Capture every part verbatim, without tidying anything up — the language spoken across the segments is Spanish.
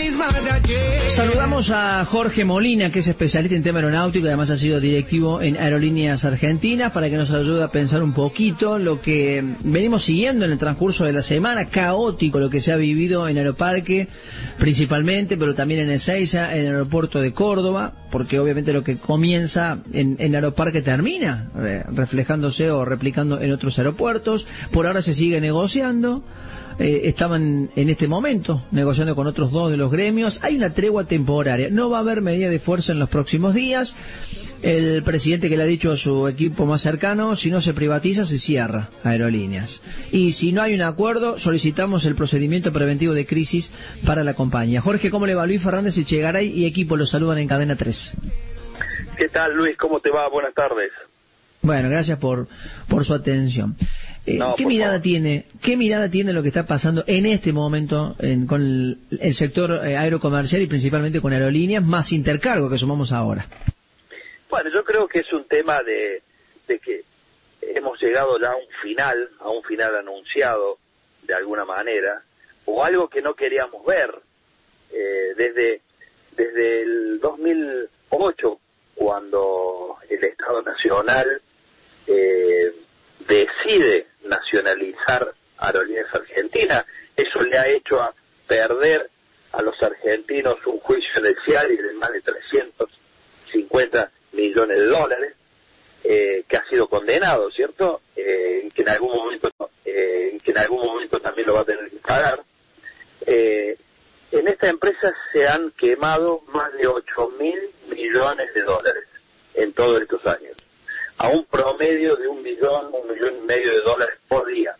misma de ayer. Saludamos a Jorge Molina, que es especialista en tema aeronáutico y además ha sido directivo en Aerolíneas Argentinas, para que nos ayude a pensar un poquito lo que venimos siguiendo en el transcurso de la semana, caótico lo que se ha vivido en Aeroparque principalmente, pero también en Ezeiza, en el aeropuerto de Córdoba, porque obviamente lo que comienza en, en Aeroparque termina eh, reflejándose o replicando en otros aeropuertos. Por ahora se sigue negociando. Eh, estaban en este momento negociando con otros dos de los gremios. Hay una tregua temporaria, no va a haber medida de fuerza en los próximos días. El presidente que le ha dicho a su equipo más cercano: si no se privatiza, se cierra Aerolíneas, y si no hay un acuerdo, solicitamos el procedimiento preventivo de crisis para la compañía. Jorge, ¿cómo le va? Luis Fernández Echegaray y equipo los saludan en Cadena tres. ¿Qué tal, Luis? ¿Cómo te va? Buenas tardes. Bueno, gracias por por su atención. Eh, no, ¿Qué mirada favor. tiene qué mirada tiene lo que está pasando en este momento en, con el, el sector eh, aerocomercial y principalmente con Aerolíneas, más Intercargo que sumamos ahora? Bueno, yo creo que es un tema de, de que hemos llegado ya a un final, a un final anunciado de alguna manera, o algo que no queríamos ver eh, desde, desde el dos mil ocho, cuando el Estado Nacional eh, decide nacionalizar Aerolíneas Argentinas. Eso le ha hecho a perder a los argentinos un juicio inicial de más de trescientos cincuenta millones de dólares, eh, que ha sido condenado, ¿cierto? Eh, que en algún momento, eh, que en algún momento también lo va a tener que pagar. Eh, en esta empresa se han quemado más de ocho mil millones de dólares en todos estos años, a un promedio de un millón, un millón y medio de dólares por día.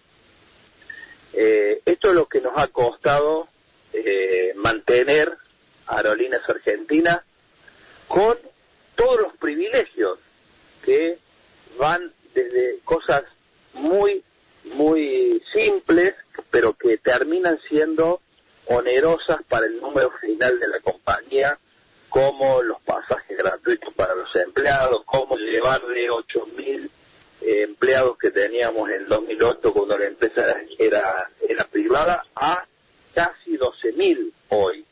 Eh, esto es lo que nos ha costado eh, mantener a Aerolíneas Argentinas con todos los privilegios que van desde cosas muy, muy simples, pero que terminan siendo onerosas para el número final de la compañía, como los pasajes gratuitos para los empleados, como llevar de ocho mil eh, empleados que teníamos en el dos mil ocho cuando la empresa era, era privada a casi doce mil hoy.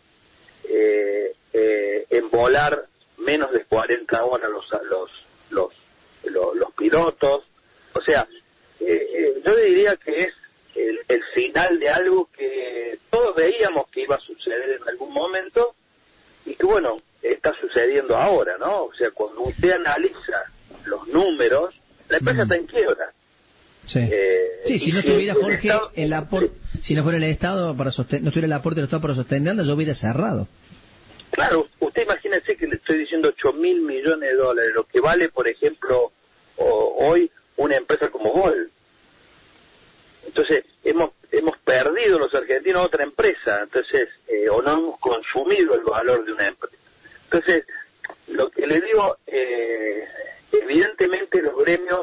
Eh, eh, en volar menos de cuarenta horas los, los, los, los, los pilotos. O sea, eh, eh, yo diría que es el, el final de algo que todos veíamos que iba a suceder en algún momento y que, bueno, está sucediendo ahora, ¿no? O sea, cuando usted analiza los números, la empresa mm. está en quiebra. Sí, eh, sí si no si tuviera, el Jorge, Estado, el aporte, si no fuera el Estado para sostener, no tuviera el aporte del Estado para sostenerla, yo hubiera cerrado. Claro, usted imagínese que le estoy diciendo ocho mil millones de dólares, lo que vale, por ejemplo, o, hoy una empresa como Gol. Entonces, hemos hemos perdido los argentinos otra empresa, entonces, eh, o no hemos consumido el valor de una empresa. Entonces, lo que le digo, eh, evidentemente los gremios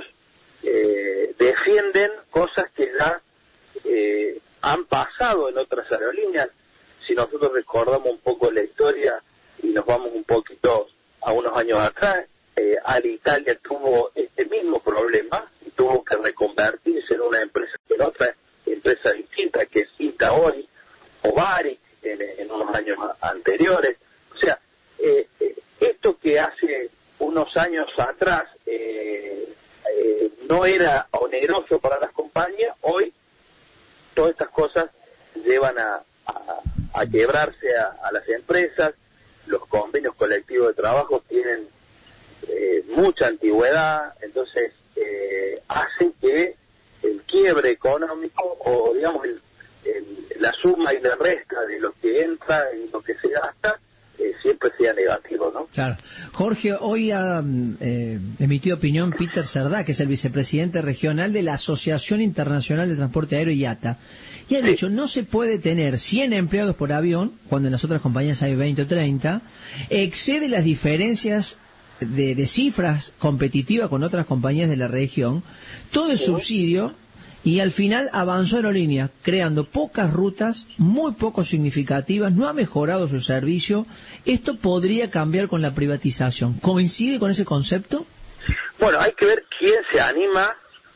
eh, defienden cosas que ya eh, han pasado en otras aerolíneas. Si nosotros recordamos un poco la historia y nos vamos un poquito a unos años atrás, eh, Alitalia tuvo este mismo problema y tuvo que reconvertirse en una empresa, en otra empresa distinta, que es Itaori o Bari en, en unos años anteriores. O sea, eh, eh, esto que hace unos años atrás eh, eh, no era oneroso para las compañías, hoy todas estas cosas llevan a, a, a quebrarse a, a las empresas. Los convenios colectivos de trabajo tienen eh, mucha antigüedad, entonces eh, hacen que el quiebre económico, o digamos el, el, la suma y la resta de lo que entra y lo que se gasta, eh, siempre sea negativo, ¿no? Claro. Jorge, hoy ha eh, emitido opinión Peter Cerdá, que es el vicepresidente regional de la Asociación Internacional de Transporte Aéreo I A T A, y ha sí. dicho, no se puede tener cien empleados por avión, cuando en las otras compañías hay veinte o treinta, excede las diferencias de, de cifras competitivas con otras compañías de la región, todo es subsidio, y al final avanzó Aerolínea, creando pocas rutas, muy poco significativas, no ha mejorado su servicio. ¿Esto podría cambiar con la privatización? ¿Coincide con ese concepto? Bueno, hay que ver quién se anima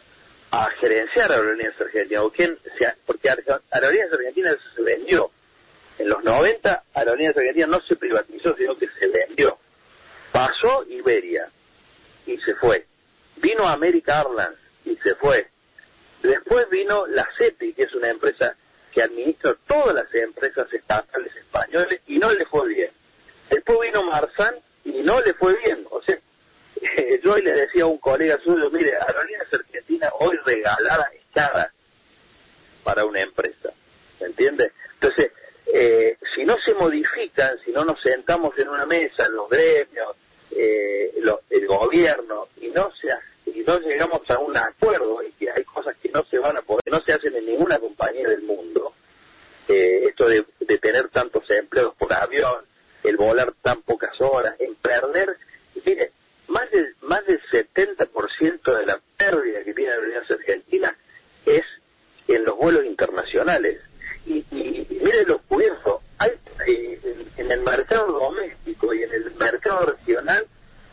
a gerenciar Aerolíneas Argentinas, o quién se, porque Aerolíneas Argentinas se vendió. En los noventa, Aerolíneas Argentinas no se privatizó, sino que se vendió. Pasó Iberia y se fue. Vino America Airlines y se fue. Después vino la CEPI, que es una empresa que administra todas las empresas estatales españoles y no le fue bien. Después vino Marzán y no le fue bien. O sea, eh, yo hoy le decía a un colega suyo, mire, Aerolíneas Argentinas hoy regalada es cara para una empresa, ¿me entiende? Entonces, eh, si no se modifican, si no nos sentamos en una mesa, los gremios, eh, lo, el gobierno, y no se hace, y no llegamos a un acuerdo, y que hay cosas que no se van a poder, no se hacen en ninguna compañía del mundo, eh, esto de, de tener tantos empleos por avión, el volar tan pocas horas, en perder, mire, más del, más del setenta por ciento de la pérdida que tiene Aerolíneas Argentinas es en los vuelos internacionales. Y, y, y mire lo curioso, hay, eh, en, en el mercado doméstico y en el mercado regional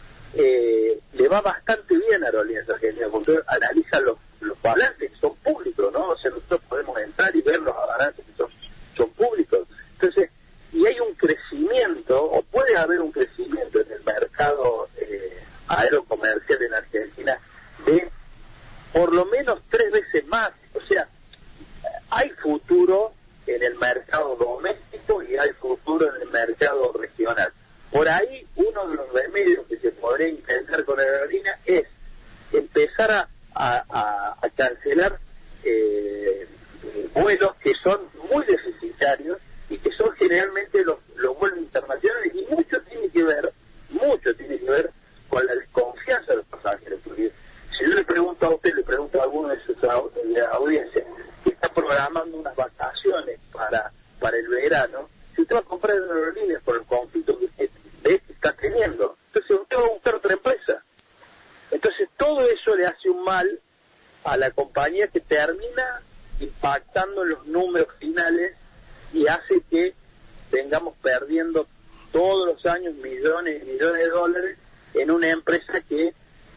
eh, le va bastante bien a Aerolíneas Argentinas, porque analiza los, los balances que son públicos, ¿no? O sea, nosotros podemos entrar y ver los balances que son, son públicos. Entonces, y hay un crecimiento, o puede haber un crecimiento en el mercado eh, aerocomercial en Argentina de por lo menos tres veces más. O sea, hay futuro en el mercado doméstico y hay futuro en el mercado regional. Por ahí, uno de los remedios que se podría intentar con la aerolínea es empezar a, a, a cancelar eh, vuelos que son muy deficitarios y que son generalmente los, los vuelos internacionales, y mucho tiene que ver, mucho tiene que ver con la desconfianza de los pasajeros. Porque si yo le pregunto a usted, le pregunto a alguno de sus de la audiencia, que está programando unas vacaciones para para el verano, si usted va a comprar en aerolíneas por el conflicto que, que, que está teniendo, entonces usted va a buscar otra empresa. Entonces todo eso le hace un mal a la compañía, que termina impactando en los números finales y hace que vengamos perdiendo todos los años millones y millones de dólares en una empresa que,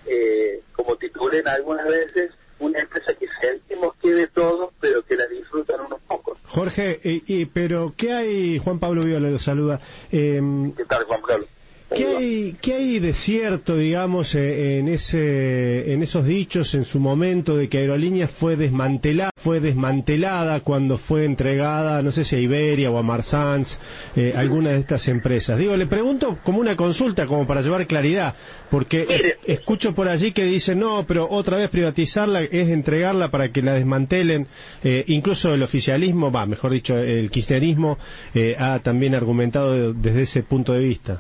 eh, como titulen algunas veces, una empresa que sentimos que de todo, pero que la disfrutan unos pocos. Jorge, y, y, pero ¿qué hay? Juan Pablo Viola lo saluda. Eh, ¿Qué tal, Juan Pablo? ¿Qué hay, ¿Qué hay de cierto, digamos, en ese, en esos dichos en su momento de que Aerolíneas fue desmantelada, fue desmantelada cuando fue entregada, no sé si a Iberia o a Marsans, eh, alguna de estas empresas? Digo, le pregunto como una consulta, como para llevar claridad, porque Mire, escucho por allí que dicen, no, pero otra vez privatizarla es entregarla para que la desmantelen. Eh, incluso el oficialismo, va, mejor dicho, el kirchnerismo eh, ha también argumentado desde ese punto de vista.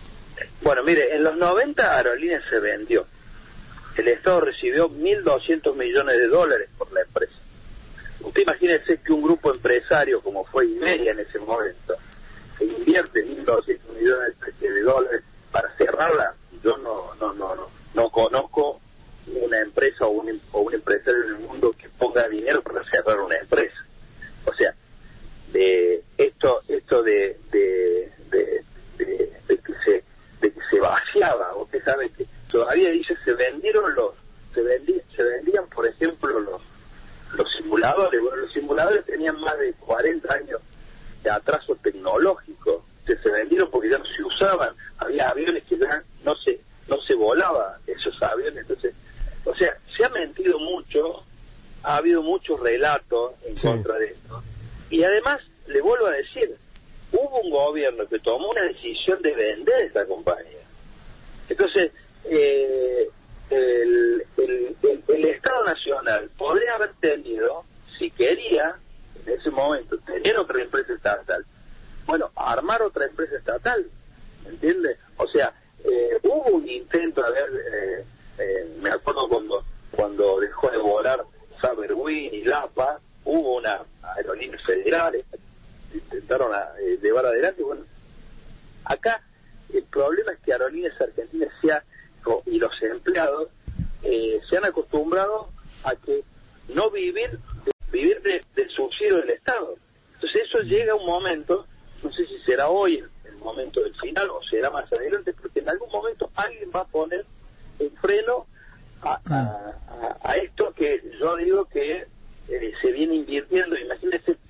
Bueno, mire, en los noventa Aerolíneas se vendió. El Estado recibió mil doscientos millones de dólares por la empresa. Usted imagínese que un grupo empresario como fue Iberia en ese momento, que invierte mil doscientos millones de dólares para cerrarla. Yo no no no no, no conozco una empresa o un, o un empresario en el mundo que ponga dinero para cerrar una empresa. O sea, de esto esto de de, de, de, de que se de que se vaciaba. Usted sabe que todavía dice se vendieron los se vendí, se vendían por ejemplo los los simuladores. Bueno, los simuladores tenían más de cuarenta años de atraso tecnológico, que se vendieron porque ya no se usaban, había aviones que ya no se no se volaba esos aviones. Entonces, o sea, se ha mentido mucho, ha habido muchos relatos en sí. contra de esto, y además le vuelvo a decir, hubo un gobierno que tomó una decisión de vender esta compañía. Entonces, eh, el, el, el, el Estado Nacional podría haber tenido, si quería, en ese momento, tener otra empresa estatal. Bueno, armar otra empresa estatal, ¿entiendes? O sea, eh, hubo un intento, a ver, eh, eh, me acuerdo cuando cuando dejó de volar Saberwin y Lapa, hubo una aerolíneas federales, intentaron a, eh, llevar adelante. Bueno, acá el problema es que Aerolíneas Argentinas se ha, y los empleados eh, se han acostumbrado a que no vivir de, vivir de, del subsidio del Estado. Entonces eso llega a un momento, no sé si será hoy el momento del final o será más adelante, porque en algún momento alguien va a poner un freno a, a, a, a esto que yo digo que eh, se viene invirtiendo. Imagínense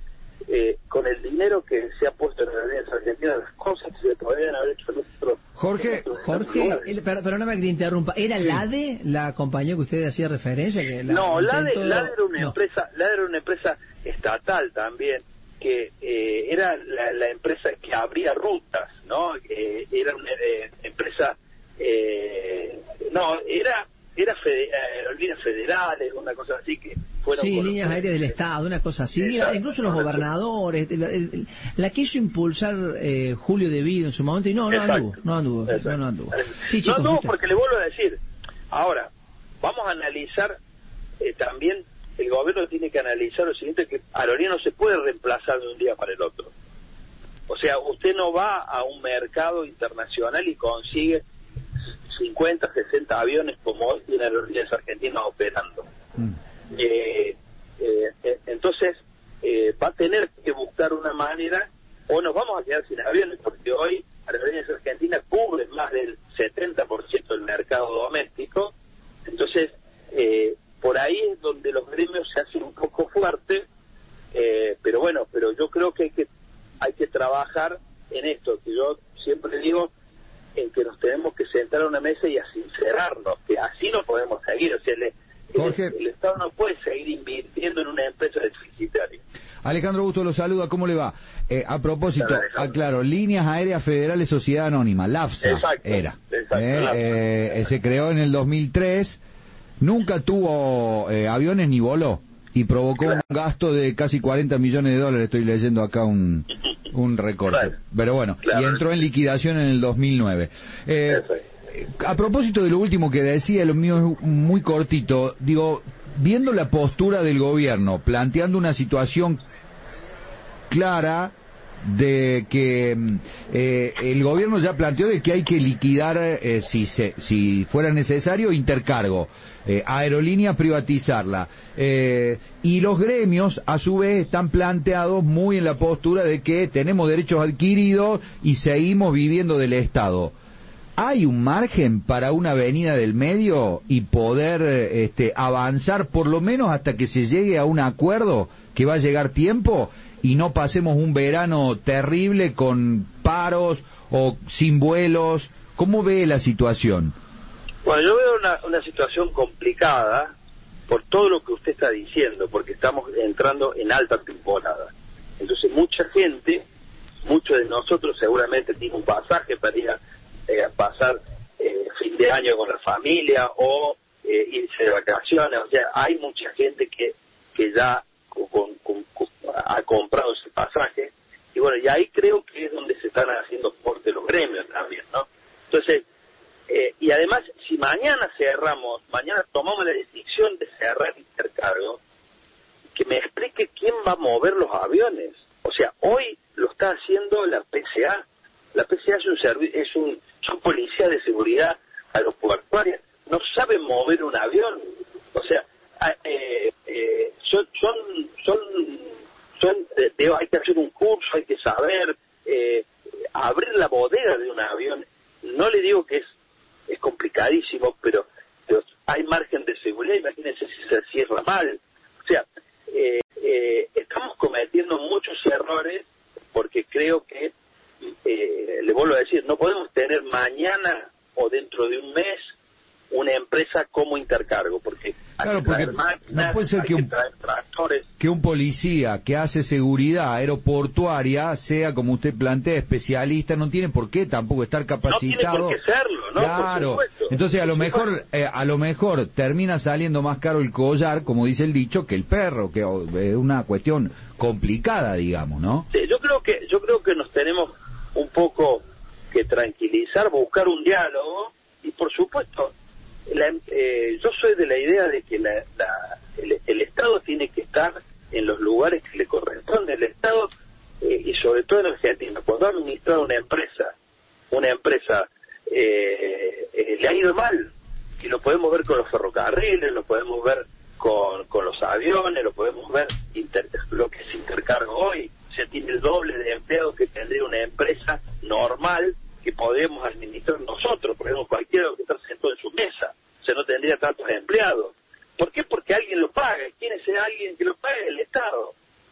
eh, con el dinero que se ha puesto en Aerolíneas Argentinas, las cosas que se podrían haber hecho nosotros. Jorge, Jorge, el, per, perdóname que te interrumpa, ¿era sí. LADE la compañía que usted hacía referencia? Que la no, LADE, intentó... LADE era una no. empresa, LADE era una empresa estatal también, que eh, era la, la empresa que abría rutas, ¿no? Eh, era una eh, empresa, eh, no, era era fede, aerolíneas federales, una cosa así que fueron... Sí, líneas aéreas del Estado, una cosa así. Mira, incluso los gobernadores, la, el, la quiso impulsar eh, Julio De Vido en su momento y no, no Exacto. anduvo, no anduvo, no, no anduvo. Sí, chicos, no anduvo usted... porque le vuelvo a decir, ahora, vamos a analizar eh, también, el gobierno tiene que analizar lo siguiente, que Aerolínea no se puede reemplazar de un día para el otro. O sea, usted no va a un mercado internacional y consigue cincuenta, sesenta aviones como hoy tiene Aerolíneas Argentinas operando. Mm. Eh, eh, entonces, eh, va a tener que buscar una manera, o nos vamos a quedar sin aviones, porque hoy Aerolíneas Argentinas cubre más del setenta por ciento del mercado doméstico. Entonces, eh, por ahí es donde los gremios se hacen un poco fuertes, eh, pero bueno, pero yo creo que hay que hay que trabajar en esto, que yo siempre digo, en que nos tenemos que sentar a una mesa y a sincerarnos, que así no podemos seguir. O sea, el, Jorge, el, el Estado no puede seguir invirtiendo en una empresa deficitaria. Alejandro Busto lo saluda, ¿cómo le va? Eh, a propósito, aclaro, Líneas Aéreas Federales Sociedad Anónima, LAFSA exacto, era. Exacto, eh, eh, se creó en el dos mil tres, nunca tuvo eh, aviones ni voló, y provocó claro. un gasto de casi cuarenta millones de dólares, estoy leyendo acá un... un recorte, claro. pero bueno, claro. y entró en liquidación en el dos mil nueve. Eh, a propósito de lo último que decía, lo mío es muy cortito, digo, viendo la postura del gobierno, planteando una situación clara de que eh, el gobierno ya planteó de que hay que liquidar, eh, si se, si fuera necesario, intercargo, eh, aerolínea privatizarla, eh, y los gremios a su vez están planteados muy en la postura de que tenemos derechos adquiridos y seguimos viviendo del Estado. ¿Hay un margen para una avenida del medio y poder este, avanzar por lo menos hasta que se llegue a un acuerdo, que va a llegar tiempo, y no pasemos un verano terrible con paros o sin vuelos? ¿Cómo ve la situación? Bueno, yo veo una, una situación complicada por todo lo que usted está diciendo, porque estamos entrando en alta temporada. Entonces mucha gente, muchos de nosotros seguramente tienen un pasaje para ir a eh, pasar eh, fin de año con la familia o eh, irse de vacaciones. O sea, hay mucha gente que, que ya con, con, con, ha comprado ese pasaje, y bueno, y ahí creo que es donde se están haciendo fuertes los gremios también, ¿no? Entonces, eh, y además, si mañana cerramos, mañana tomamos la decisión de cerrar intercargo, que me explique quién va a mover los aviones. O sea, hoy lo está haciendo la P C A. La P C A es un servicio, es un, son policías de seguridad aeroportuaria, no saben mover un avión. O sea, eh, eh, son, son, son, son de, de, hay que hacer un curso, hay que saber eh, abrir la bodega de un avión. No le digo que es, es complicadísimo, pero, pero hay margen de seguridad. Imagínense si se cierra mal. O sea, eh, eh, estamos cometiendo muchos errores, porque creo que, eh, le vuelvo a decir, no podemos tener mañana o dentro de un mes una empresa como Intercargo, porque claro, porque máquinas, no puede ser que un, que, que un policía que hace seguridad aeroportuaria sea, como usted plantea, especialista, no tiene por qué tampoco estar capacitado. No tiene por qué serlo, ¿no? Claro. Entonces a lo mejor eh, a lo mejor termina saliendo más caro el collar, como dice el dicho, que el perro, que es una cuestión complicada, digamos, ¿no? Sí, yo creo que yo creo que nos tenemos un poco que tranquilizar, buscar un diálogo, y por supuesto La, eh, yo soy de la idea de que la, la, el, el Estado tiene que estar en los lugares que le corresponde. El Estado, eh, y sobre todo en Argentina, cuando ha administrado una empresa, una empresa eh, eh, le ha ido mal, y lo podemos ver con los ferrocarriles, lo podemos ver con, con los aviones, lo podemos ver inter, lo que es Intercargo hoy. O sea, tiene el doble de empleados que tendría una empresa normal que podemos administrar nosotros, por ejemplo, cualquiera que está sentado en su mesa, o sea, no tendría tantos empleados. ¿Por qué? Porque alguien lo paga. ¿Quién es ese alguien que lo paga? El Estado.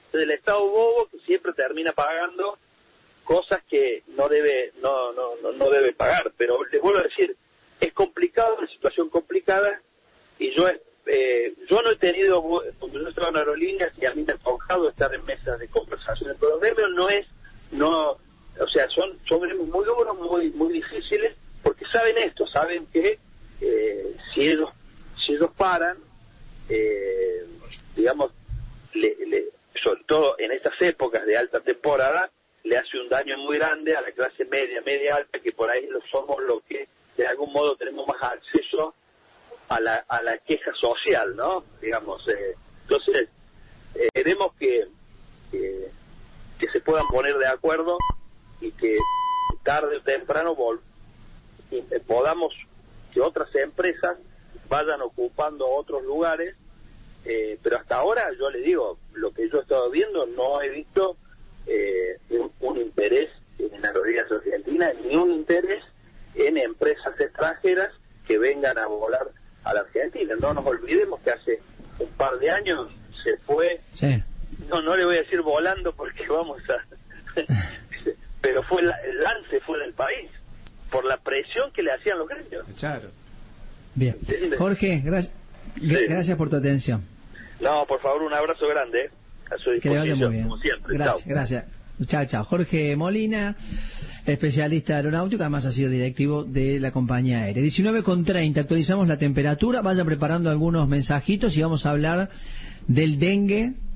del Estado bobo que siempre termina pagando cosas que no debe no no no, no debe pagar. Pero les vuelvo a decir, es complicado, una situación complicada, y yo eh, yo no he tenido, cuando yo estaba en aerolíneas y a mí me ha tocado estar en mesas de conversación, pero el gremio no es, no, o sea, son, son gremios muy duros, muy muy difíciles, porque saben esto, saben que eh, si ellos si ellos paran, eh, digamos, le, le, sobre todo en estas épocas de alta temporada, le hace un daño muy grande a la clase media, media alta, que por ahí lo somos los que de algún modo tenemos más acceso a la, a la queja social, ¿no? Digamos, eh, entonces, eh, queremos que, que, que se puedan poner de acuerdo y que tarde o temprano vol y, eh, podamos, que otras empresas vayan ocupando otros lugares, eh, pero hasta ahora, yo le digo, lo que yo he estado viendo, no he visto eh, un, un interés en Aerolíneas Argentinas, ni un interés en empresas extranjeras que vengan a volar a la Argentina. No nos olvidemos que hace un par de años se fue, sí. no no le voy a decir volando porque vamos a pero fue la, el lance fue del país por la presión que le hacían los gremios. Claro. Bien. ¿Entiendes? Jorge, gracias sí. gracias por tu atención. No, por favor, un abrazo grande, ¿eh? A su disposición, que le vaya muy bien. Como siempre. Gracias, chao. gracias. Chao, chao. Jorge Molina, especialista aeronáutico, además ha sido directivo de la compañía aérea. diecinueve con treinta, actualizamos la temperatura, vayan preparando algunos mensajitos y vamos a hablar del dengue